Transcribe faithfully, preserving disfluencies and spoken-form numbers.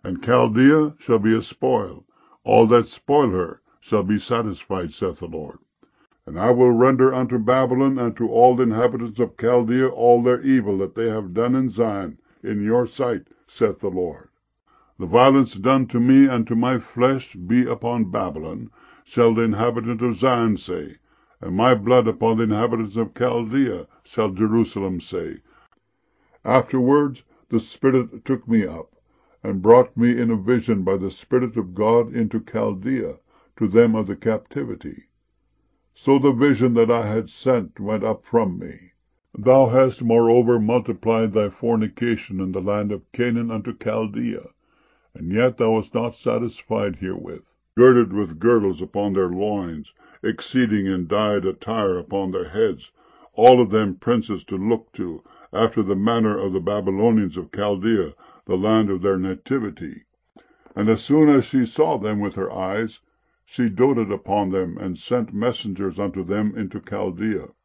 And Chaldea shall be a spoil. All that spoil her shall be satisfied, saith the Lord. And I will render unto Babylon and to all the inhabitants of Chaldea all their evil that they have done in Zion, in your sight, saith the Lord. The violence done to me and to my flesh be upon Babylon, shall the inhabitant of Zion say, and my blood upon the inhabitants of Chaldea, shall Jerusalem say. Afterwards the Spirit took me up, and brought me in a vision by the Spirit of God into Chaldea, to them of the captivity. So the vision that I had sent went up from me. Thou hast moreover multiplied thy fornication in the land of Canaan unto Chaldea, and yet thou wast not satisfied herewith, girded with girdles upon their loins, exceeding in dyed attire upon their heads, all of them princes to look to, after the manner of the Babylonians of Chaldea, the land of their nativity. And as soon as she saw them with her eyes, she doted upon them, and sent messengers unto them into Chaldea.